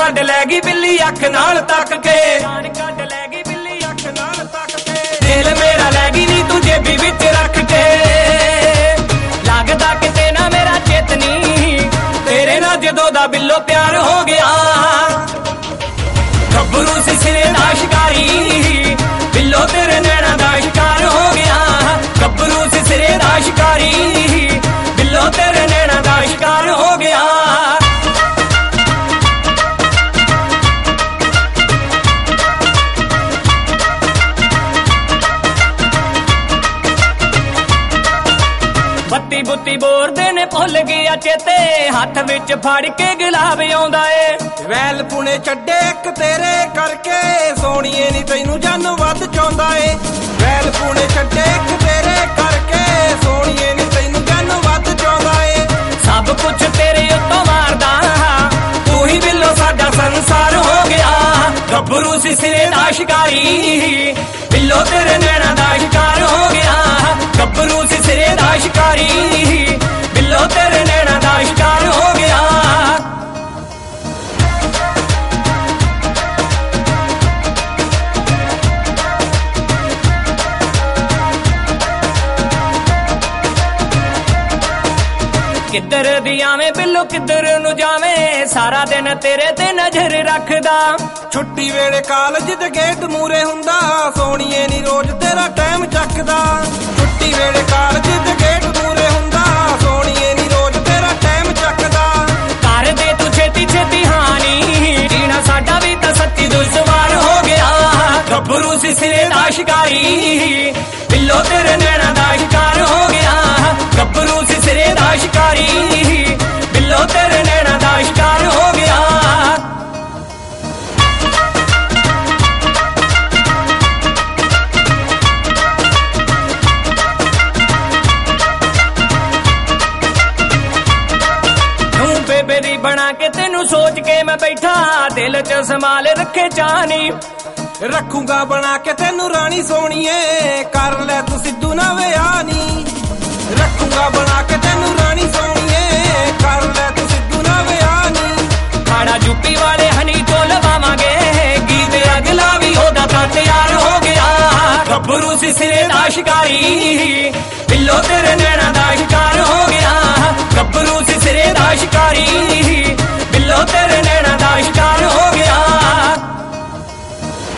ਕੱਢ ਲੈ ਗਈ ਬਿੱਲੀ ਅੱਖ ਨਾਲ ਤੱਕ ਕੇ, ਜਾਨ ਕੱਢ ਲੈ ਗਈ ਬਿੱਲੀ ਅੱਖ ਨਾਲ ਤੱਕ ਕੇ, ਦਿਲ ਮੇਰਾ ਲੈ ਗਈ ਨੀ ਤੂੰ ਜੇਬੀ ਵਿੱਚ ਰੱਖ ਕੇ, ਲੱਗਦਾ ਕਿਤੇ ਨਾ ਮੇਰਾ ਚੇਤਨੀ, ਤੇਰੇ ਨਾਲ ਜਦੋਂ ਦਾ ਬਿੱਲੋ ਪਿਆਰ ਹੋ ਗਿਆ, ਗੱਭਰੂ ਸੀ ਸਿਰੇ ਦਾ ਸ਼ਿਕਾਰੀ, ਬਿੱਲੋ ਤੇਰੇ ਨੈਣਾ ਦਾ ਸ਼ਿਕਾਰ ਹੋ ਗਿਆ, ਗੱਭਰੂ ਸੀ ਸਿਰੇ ਦਾ ਸ਼ਿਕਾਰੀ, ਬਿੱਲੋ ਤੇਰੇ ਨੈਣਾ ਦਾ ਸ਼ਿਕਾਰ ਹੋ ਗਿਆ। ਬੱਤੀ ਬੁੱਤੀ ਬੋਰਦੇ ਨੇ ਭੁੱਲ ਗਿਆ ਚੇਤੇ, ਹੱਥ ਵਿੱਚ ਫੜ ਕੇ ਗੁਲਾਬ ਆਉਂਦਾ ਏ, ਵੈਲ ਪੁਣੇ ਛੱਡੇ ਇੱਕ ਤੇਰੇ ਕਰਕੇ, ਸੋਹਣੀਏ ਨੀ ਤੈਨੂੰ ਜਨ ਵੱਧ ਚਾਹੁੰਦਾ ਏ, ਵੈਲ ਪੁਣੇ ਛੱਡੇ ਇੱਕ ਤੇਰੇ ਕਰਕੇ, ਸੋਹਣੀਏ ਨੀ ਤੈਨੂੰ ਜਨ ਵੱਧ ਚਾਹੁੰਦਾ ਏ, ਸਭ ਕੁਛ ਤੇਰੇ ਉੱਤੋਂ ਮਾਰਦਾ, ਤੂੰ ਹੀ ਬਿੱਲੋ ਸਾਡਾ ਸੰਸਾਰ ਹੋ ਗਿਆ, ਗੱਭਰੂ ਸੀ ਸਿਰੇ ਦਾ ਸ਼ਿਕਾਰੀ, ਬਿੱਲੋ ਤੇਰੇ ਨੈਣਾ ਦਾ ਸ਼ਿਕਾਰ ਹੋ ਗਿਆ, ਗੱਭਰੂ ਸੀ ਸਿਰੇ ਦਾ ਸ਼ਿਕਾਰੀ, ਬਿੱਲੋ ਤੇਰੇ ਨੈਣਾ ਦਾ ਸ਼ਿਕਾਰ ਹੋ ਗਿਆ। ਕਿੱਧਰ ਦੀ ਆਵੇਂ ਬਿੱਲੋ ਕਿੱਧਰ ਨੂੰ ਜਾਵੇਂ, ਸਾਰਾ ਦਿਨ ਤੇਰੇ ਤੇ ਨਜ਼ਰ ਰੱਖਦਾ, ਛੁੱਟੀ ਵੇਲੇ ਕਾਲਜ ਦੇ ਗੇਟ ਮੂਰੇ ਹੁੰਦਾ, ਸੋਹਣੀਏ ਨੀ ਰੋਜ਼ ਤੇਰਾ ਟਾਈਮ ਚੱਕਦਾ, ਛੁੱਟੀ ਵੇਲੇ ਕਾਲਜ ਦੇ ਗੇਟ ਮੂਰੇ ਹੁੰਦਾ, ਸੋਹਣੀਏ ਨੀ ਰੋਜ਼ ਤੇਰਾ ਟਾਈਮ ਚੱਕਦਾ, ਕਰ ਦੇ ਤੂੰ ਛੇਤੀ ਛੇਤੀ ਹਾਨੀ, ਜੀਣਾ ਸਾਡਾ ਵੀ ਤਾਂ ਸੱਚੀ ਦੁਸ਼ਵਾਰ ਹੋ ਗਿਆ, ਗੱਭਰੂ ਸੀ ਸਿਰੇ ਦਾ ਸ਼ਿਕਾਰੀ, ਬਿੱਲੋ ਤੇਰੇ ਨੈਣਾ ਦਾ ਸ਼ਿਕਾਰ ਹੋ ਗਿਆ, ਗੱਭਰੂ ਸੀ ਸਿਰੇ ਦਾ ਸ਼ਿਕਾਰੀ, ਬਿੱਲੋ ਤੇਰੇ ਨੈਣਾ ਦਾ ਸ਼ਿਕਾਰ ਹੋ ਗਿਆ। ਤੂੰ ਬੇਬੇ ਦੀ ਬਣਾ ਕੇ ਤੈਨੂੰ ਸੋਚ ਕੇ ਮੈਂ ਬੈਠਾ, ਦਿਲ 'ਚ ਸੰਭਾਲ ਰੱਖੇ ਚਾਹਨੀ, ਰੱਖੂਗਾ ਬਣਾ ਕੇ ਤੈਨੂੰ ਰਾਣੀ ਸੋਹਣੀਏ, ਕਰ ਲੈ ਤੂੰ ਸਿੱਧੂ ਨਾ ਵਿਆਹ ਨੀ, ਰੱਖੂਗਾ ਬਣਾ ਕੇ ਤੈਨੂੰ ਰਾਣੀ ਸੋਹਣੀਏ, ਕਰ ਲੈ ਤੂੰ ਸਿੱਧੂ ਨਾ ਵਿਆਹ ਨੀ, ਖਾੜਾ ਯੂਪੀ ਵਾਲੇ ਹਨੀ ਤੋਂ ਲਵਾਵਾਂਗੇ, ਗੀਤ ਅਗਲਾ ਵੀ ਉਹਦਾ ਤਾਂ ਤਿਆਰ ਹੋ ਗਿਆ, ਗੱਭਰੂ ਸੀ ਸਿਰੇ ਦਾ ਸ਼ਿਕਾਰੀ, ਬਿੱਲੋ ਤੇਰੇ ਨੈਣਾ ਦਾ ਸ਼ਿਕਾਰ ਹੋ ਗਿਆ, ਗੱਭਰੂ ਸੀ ਸਿਰੇ ਦਾ ਸ਼ਿਕਾਰੀ, ਬਿੱਲੋ ਤੇਰੇ ਨੈਣਾ ਦਾ